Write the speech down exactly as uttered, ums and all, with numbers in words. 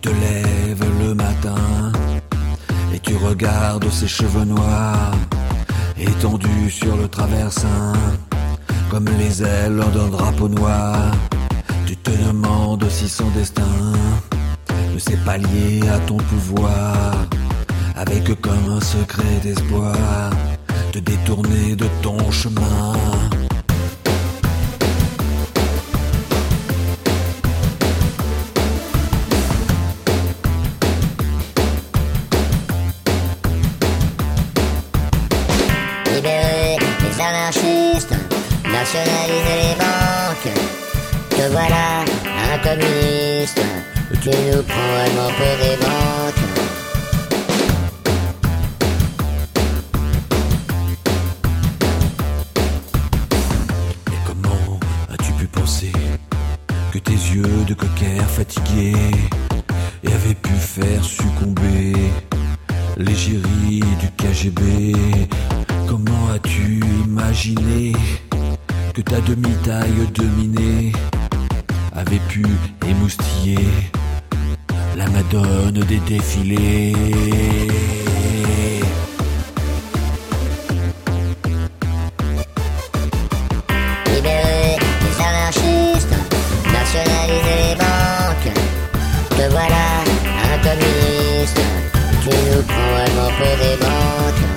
te lèves le matin et tu regardes ses cheveux noirs étendus sur le traversin comme les ailes d'un drapeau noir. Tu te demandes si son destin ne s'est pas lié à ton pouvoir, avec comme un secret d'espoir te détourner de ton chemin. Libérer les anarchistes, nationaliser les banques. Te voilà un communiste, tu nous prends vraiment pour des banques. Et comment as-tu pu penser que tes yeux de cocker fatigués et avaient pu faire succomber l'égérie du K G B? Comment as-tu imaginé que ta demi-taille dominée avait pu émoustiller la Madone des défilés? Libérer les anarchistes, nationaliser les banques. Te voilà un communiste, tu nous prends vraiment pour des banques.